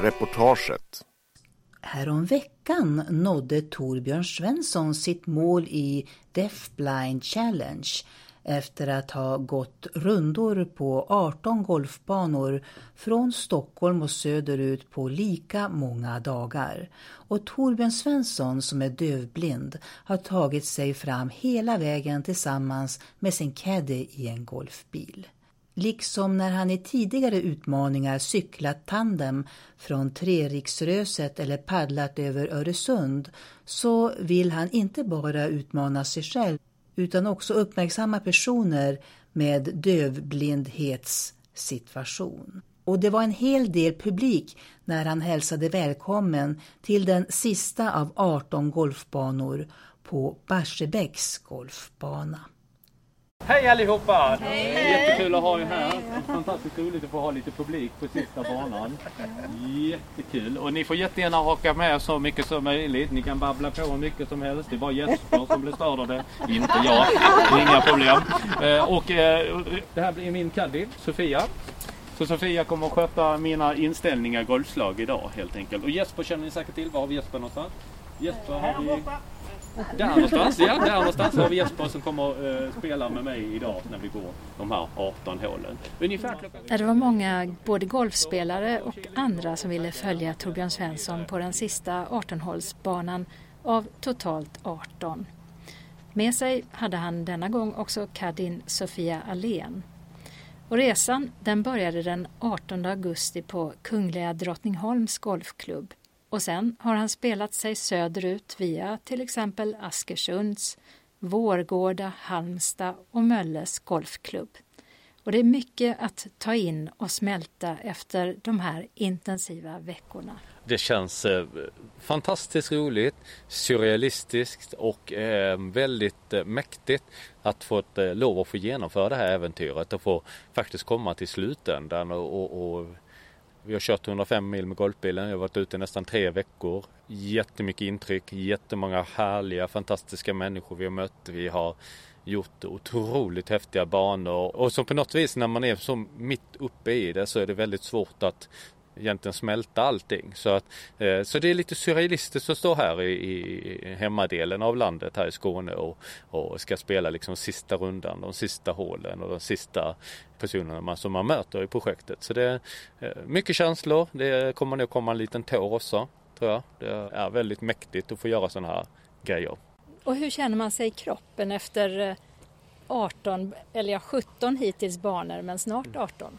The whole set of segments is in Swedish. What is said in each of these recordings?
reportaget. Härom veckan nådde Torbjörn Svensson sitt mål i Deaf Blind Challenge efter att ha gått rundor på 18 golfbanor från Stockholm och söderut på lika många dagar. Och Torbjörn Svensson, som är dövblind, har tagit sig fram hela vägen tillsammans med sin caddy i en golfbil. Liksom när han i tidigare utmaningar cyklat tandem från Treriksröset eller paddlat över Öresund, så vill han inte bara utmana sig själv utan också uppmärksamma personer med dövblindhetssituation. Och det var en hel del publik när han hälsade välkommen till den sista av 18 golfbanor på Barsebäcks golfbana. Hej allihopa! Hej. Jättekul att ha er här. Fantastiskt roligt att få ha lite publik på sista banan. Jättekul. Och ni får jättegärna haka med så mycket som möjligt. Ni kan babbla på hur mycket som helst. Det var Jesper som blev störd av det. Inte jag. Det är inga problem. Det här blir min caddy, Sofia. Så Sofia kommer att sköta mina inställningar golfslag idag helt enkelt. Och Jesper känner ni säkert till. Var har vi Jesper någonstans? Jesper har vi... Där någonstans har vi Jesper som kommer spela med mig idag när vi går de här 18 hålen. Det var många både golfspelare och andra som ville följa Torbjörn Svensson på den sista 18-hålsbanan av totalt 18. Med sig hade han denna gång också caddien Sofia Allén. Och resan den började den 18 augusti på Kungliga Drottningholms golfklubb. Och sen har han spelat sig söderut via till exempel Askersunds, Vårgårda, Halmstad och Mölles golfklubb. Och det är mycket att ta in och smälta efter de här intensiva veckorna. Det känns fantastiskt roligt, surrealistiskt och väldigt mäktigt att få lov att få genomföra det här äventyret och få faktiskt komma till slutändan och vi har kört 105 mil med golfbilen. Jag har varit ute nästan 3 veckor. Jättemycket intryck, jättemånga härliga, fantastiska människor vi har mött. Vi har gjort otroligt häftiga banor. Och så på något vis när man är så mitt uppe i det så är det väldigt svårt att egentligen smälta allting. Så det är lite surrealistiskt att stå här i hemmadelen av landet här i Skåne och ska spela liksom sista rundan, de sista hålen och de sista personerna som man möter i projektet. Så det är mycket känslor. Det kommer nog komma en liten tår också, tror jag. Det är väldigt mäktigt att få göra sådana här grejer. Och hur känner man sig i kroppen efter 17 hittills banor, men snart 18?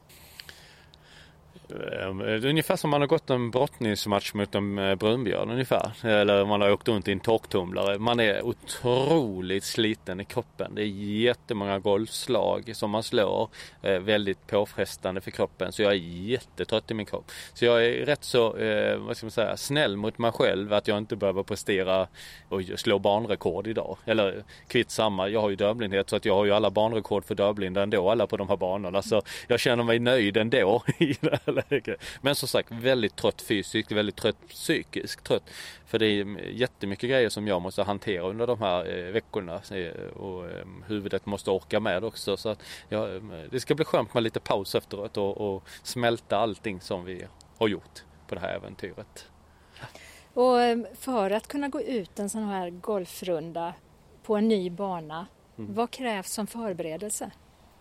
Ungefär som man har gått en brottningsmatch mot en brunbjörn ungefär. Eller man har åkt runt i en torktumlare. Man är otroligt sliten i kroppen. Det är jättemånga golfslag som man slår. Väldigt påfrestande för kroppen. Så jag är jättetrött i min kropp. Så jag är rätt så snäll mot mig själv att jag inte behöver prestera och slå banrekord idag. Eller kvitt samma. Jag har ju dövblindhet så att jag har ju alla banrekord för dövblinda ändå. Alla på de här banorna. Så jag känner mig nöjd ändå i det här. Men som sagt, väldigt trött fysiskt, väldigt trött psykiskt trött. För det är jättemycket grejer som jag måste hantera under de här veckorna. Och huvudet måste orka med också. Så att, det ska bli skönt med lite paus efteråt och smälta allting som vi har gjort på det här äventyret. Och för att kunna gå ut en sån här golfrunda på en ny bana, vad krävs som förberedelse?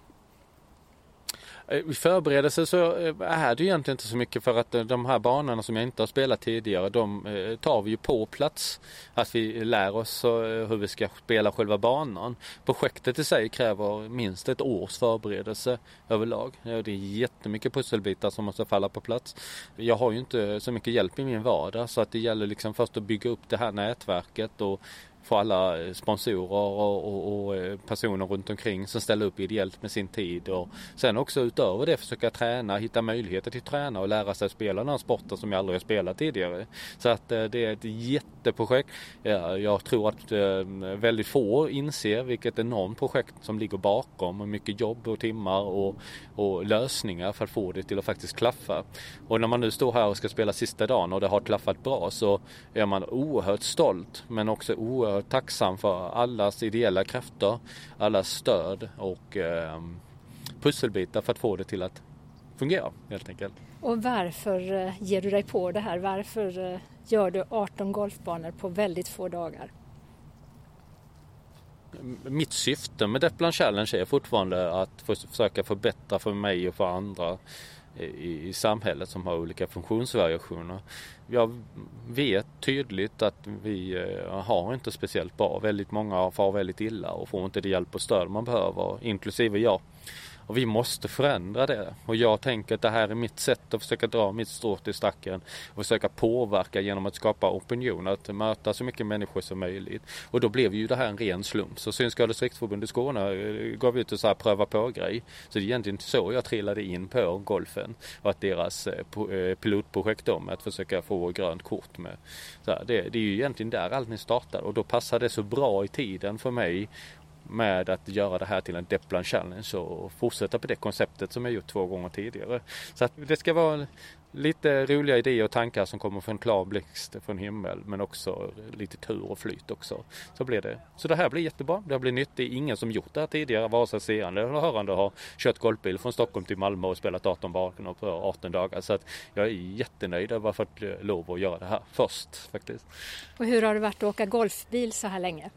I förberedelse så är det egentligen inte så mycket för att de här banorna som jag inte har spelat tidigare, de tar vi ju på plats. Att vi lär oss hur vi ska spela själva banan. Projektet i sig kräver minst ett års förberedelse överlag. Det är jättemycket pusselbitar som måste falla på plats. Jag har ju inte så mycket hjälp i min vardag så att det gäller liksom först att bygga upp det här nätverket och få alla sponsorer och personer runt omkring som ställer upp ideellt med sin tid och sen också utöver det försöka träna, hitta möjligheter till att träna och lära sig spela den här sporten som jag aldrig har spelat tidigare. Så att det är ett jätteprojekt. Jag tror att väldigt få inser vilket enormt projekt som ligger bakom och mycket jobb och timmar och lösningar för att få det till att faktiskt klaffa. Och när man nu står här och ska spela sista dagen och det har klaffat bra så är man oerhört stolt men också oerhört tacksam för allas ideella krafter, allas stöd och pusselbitar för att få det till att fungera helt enkelt. Och varför ger du dig på det här? Varför gör du 18 golfbanor på väldigt få dagar? Mitt syfte med Deppland Challenge är fortfarande att försöka förbättra för mig och för andra i samhället som har olika funktionsvariationer. Jag vet tydligt att vi har inte speciellt bra. Väldigt många far väldigt illa och får inte det hjälp och stöd man behöver, inklusive jag. Och vi måste förändra det. Och jag tänker att det här är mitt sätt att försöka dra mitt strå till stacken och försöka påverka genom att skapa opinion, att möta så mycket människor som möjligt. Och då blev ju det här en ren slump. Så Synskadades Riksförbund i Skåne gav ut och så här pröva på grej. Så det är egentligen så jag trillade in på golfen och att deras pilotprojekt om att försöka få grönt kort med. Så här, det är ju egentligen där allting startar och då passar det så bra i tiden för mig med att göra det här till en Deppland Challenge och fortsätta på det konceptet som jag gjort 2 gånger tidigare. Så att det ska vara lite roliga idéer och tankar som kommer från klar blixt från himmel, men också lite tur och flyt också. Så blir det. Så det här blir jättebra. Det blir nytt. Det är ingen som gjort det här tidigare, vare sig seende eller hörande har kört golfbil från Stockholm till Malmö och spelat 18 banor på 18 dagar. Så att jag är jättenöjd över att ha fått lov att göra det här först faktiskt. Och hur har det varit att åka golfbil så här länge?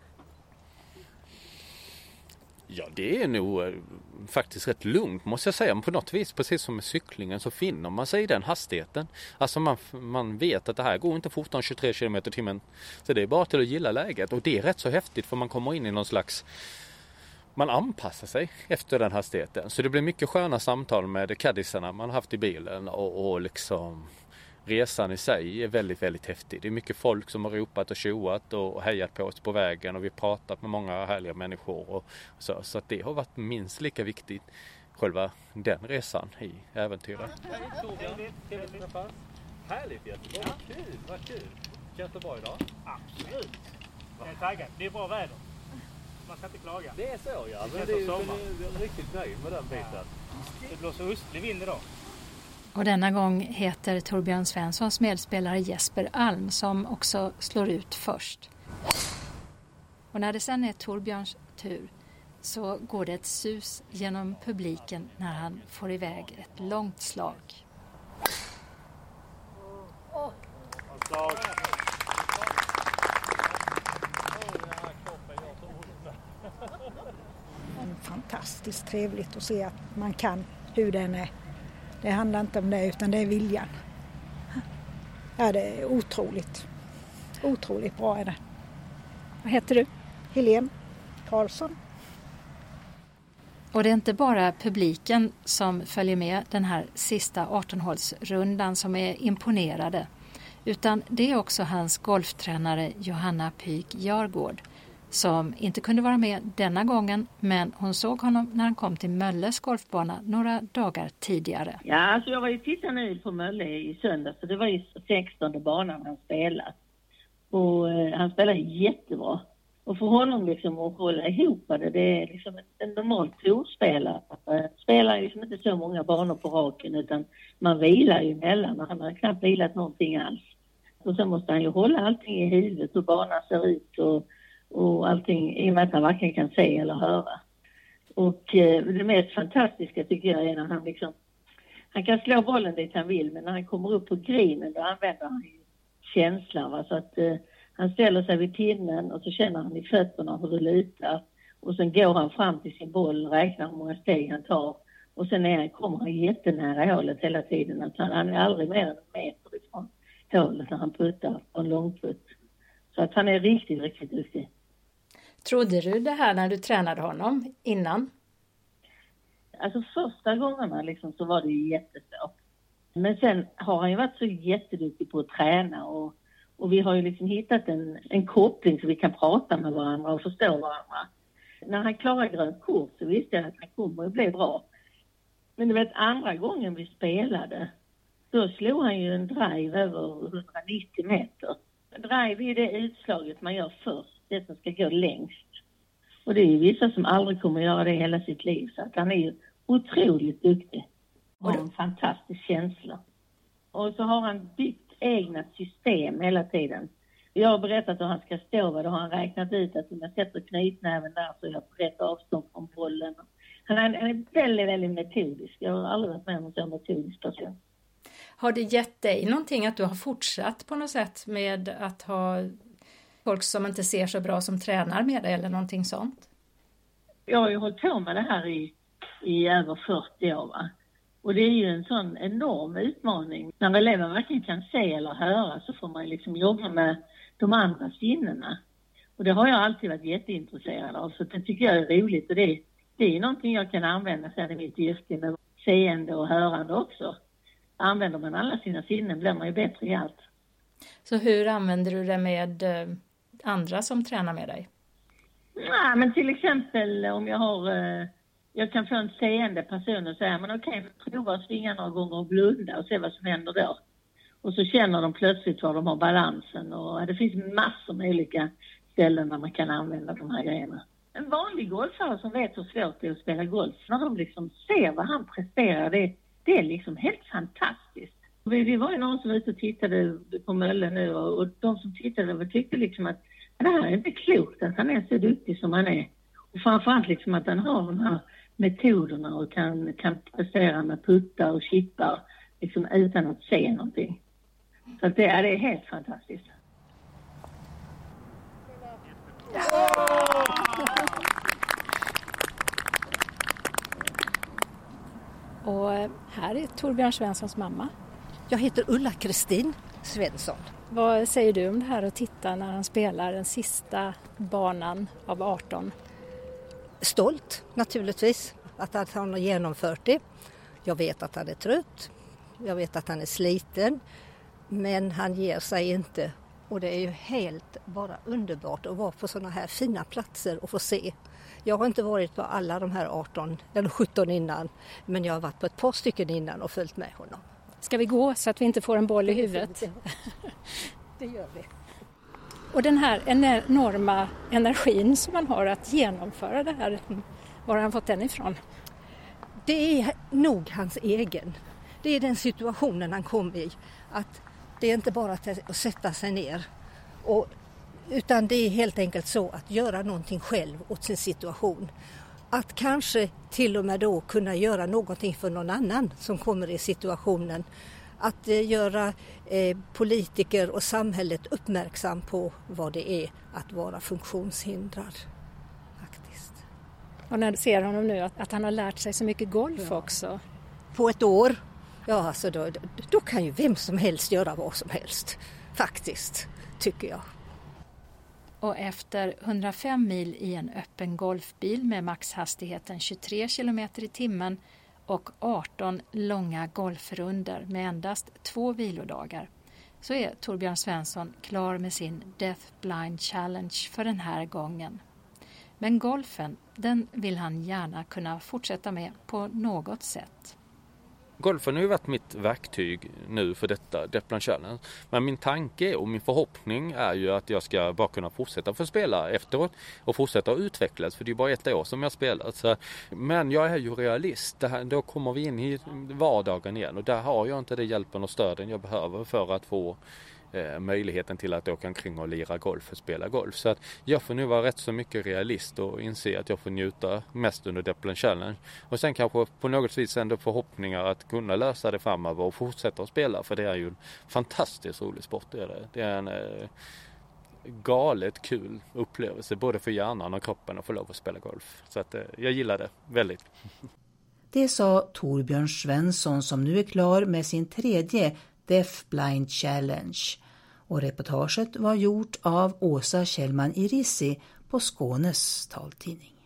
Ja, det är nog faktiskt rätt lugnt måste jag säga. Men på något vis, precis som med cyklingen, så finner man sig i den hastigheten. Alltså man vet att det här går inte fortare än 23 km i timmen. Så det är bara till att gilla läget. Och det är rätt så häftigt för man kommer in i någon slags... Man anpassar sig efter den hastigheten. Så det blir mycket sköna samtal med caddisarna man har haft i bilen och liksom... Resan i sig är väldigt, väldigt häftig. Det är mycket folk som har ropat och tjoat och hejat på oss på vägen och vi har pratat med många härliga människor. Och så att det har varit minst lika viktigt, själva den resan i äventyret. Härligt jättebra. Vad kul. Känns det bra idag? Absolut. Jag är taggad. Det är bra väder. Man ska inte klaga. Det är så ja. Men det är riktigt nöjd med den biten. Det blåser östlig vind idag. Och denna gång heter Torbjörn Svenssons medspelare Jesper Alm som också slår ut först. Och när det sen är Torbjörns tur så går det ett sus genom publiken när han får iväg ett långt slag. Fantastiskt trevligt att se att man kan hur den är. Det handlar inte om det utan det är viljan. Ja, det är otroligt. Otroligt bra är det. Vad heter du? Helene Karlsson. Och det är inte bara publiken som följer med den här sista 18-hålsrundan som är imponerade. Utan det är också hans golftränare Johanna Pyk Jargård som inte kunde vara med denna gången, men hon såg honom när han kom till Mölles golfbana några dagar tidigare. Ja, alltså jag var ju tittade nu på Mölle i söndag, så det var ju 16:e banan han spelat. Och han spelade jättebra. Och för honom liksom att hålla ihop det är liksom en normal provspelare. Spelar liksom inte så många banor på raken utan man vilar ju emellan och han har knappt vilat någonting alls. Och så måste han ju hålla allting i huvudet, hur banan ser ut och allting i och med att han varken kan se eller höra. Och det mest fantastiska tycker jag är när han kan slå bollen dit han vill, men när han kommer upp på grinen då använder han ju känslan. Va? Så att han ställer sig vid pinnen och så känner han i fötterna hur det lutar. Och sen går han fram till sin boll, räknar hur många steg han tar. Och sen kommer han jättenära hålet hela tiden. Att han är aldrig mer än en meter ifrån hålet när han puttar på en långputt. Så att han är riktigt, riktigt duktig. Trodde du det här när du tränade honom innan? Alltså första gångerna liksom så var det ju jättesvårt. Men sen har han ju varit så jätteduktig på att träna och vi har ju liksom hittat en koppling så vi kan prata med varandra och förstå varandra. När han klarar grönt kort så visste jag att han kommer att bli bra. Men du vet, andra gången vi spelade, då slog han ju en drive över 190 meter. Drive är det utslaget man gör först, det som ska gå längst. Och det är ju vissa som aldrig kommer att göra det hela sitt liv. Så att han är ju otroligt duktig. Och har en fantastisk känsla. Och så har han byggt egna system hela tiden. Jag har berättat hur han ska stå, då har han räknat ut att om jag sätter knytnäven där så är jag på rätt avstånd från bollen. Han är väldigt, väldigt metodisk. Jag har aldrig varit med om en så metodisk person. Har det gett dig någonting att du har fortsatt på något sätt med att ha folk som inte ser så bra som tränar med dig eller någonting sånt? Jag har ju hållit på med det här i över 40 år, va? Och det är ju en sån enorm utmaning. När elever varken kan se eller höra så får man liksom jobba med de andra sinnena. Och det har jag alltid varit jätteintresserad av, så det tycker jag är roligt. Och det är någonting jag kan använda sedan i mitt yrke med seende och hörande också. Använder man alla sina sinnen blir man ju bättre i allt. Så hur använder du det med andra som tränar med dig? Ja, men till exempel om jag kan få en seende person och säga, men okej, prova att svinga några gånger och blunda och se vad som händer då. Och så känner de plötsligt var de har balansen, och det finns massor med olika ställen där man kan använda de här grejerna. En vanlig golfare som vet hur svårt det är att spela golf, när de liksom ser vad han presterar, det är liksom helt fantastiskt. Vi var ju någon som var ute och tittade på Mölle nu, och de som tittade tyckte liksom att det här är inte klokt att han är så duktig som han är. Och framförallt liksom att han har de här metoderna och kan prestera med puttar och chippar liksom utan att se någonting. Så att det är helt fantastiskt. Och här är Torbjörn Svenssons mamma. Jag heter Ulla-Kristin Svensson. Vad säger du om det här att titta när han spelar den sista banan av 18? Stolt naturligtvis att han har genomfört det. Jag vet att han är trött. Jag vet att han är sliten. Men han ger sig inte. Och det är ju helt bara underbart att vara på sådana här fina platser och få se. Jag har inte varit på alla de här 18 eller 17 innan. Men jag har varit på ett par stycken innan och följt med honom. Ska vi gå så att vi inte får en boll i huvudet? Det gör vi. Och den här enorma energin som man har att genomföra det här, var har han fått den ifrån? Det är nog hans egen. Det är den situationen han kom i. Att det är inte bara att sätta sig ner. Utan det är helt enkelt så att göra någonting själv åt sin situation. Att kanske till och med då kunna göra någonting för någon annan som kommer i situationen. Att göra politiker och samhället uppmärksam på vad det är att vara funktionshindrad. Faktiskt. Och när du ser honom nu att han har lärt sig så mycket golf också. På ett år, ja alltså då kan ju vem som helst göra vad som helst. Faktiskt, tycker jag. Och efter 105 mil i en öppen golfbil med maxhastigheten 23 km i timmen och 18 långa golfrunder med endast 2 vilodagar så är Torbjörn Svensson klar med sin Deaf Blind Challenge för den här gången. Men golfen, den vill han gärna kunna fortsätta med på något sätt. Golfen har ju varit mitt verktyg nu för detta Deaf Blind Challenge. Men min tanke och min förhoppning är ju att jag ska bara kunna fortsätta få spela efteråt och fortsätta att utvecklas. För det är bara 1 år som jag har spelat. Så, men jag är ju realist. Då kommer vi in i vardagen igen. Och där har jag inte det hjälpen och stöden jag behöver för att få möjligheten till att åka omkring och lira golf och spela golf. Så att jag får nu vara rätt så mycket realist och inse att jag får njuta mest under Deaf Blind Challenge. Och sen kanske på något vis ändå förhoppningar att kunna lösa det framöver och fortsätta att spela. För det är ju en fantastiskt rolig sport. Det är en galet kul upplevelse både för hjärnan och kroppen att få lov att spela golf. Så att jag gillar det väldigt. Det sa Torbjörn Svensson som nu är klar med sin 3:e Deaf Blind Challenge. Och reportaget var gjort av Åsa Kjellman Irissi på Skånes taltidning.